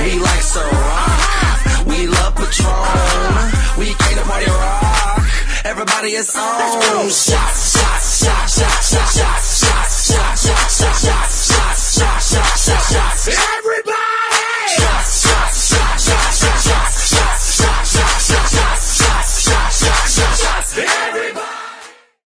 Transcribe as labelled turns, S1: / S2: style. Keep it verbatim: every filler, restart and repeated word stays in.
S1: We like Ciroc, we love Patron, we came to party rock. Everybody is on. Shots, shots, shots, shots, shots, shots.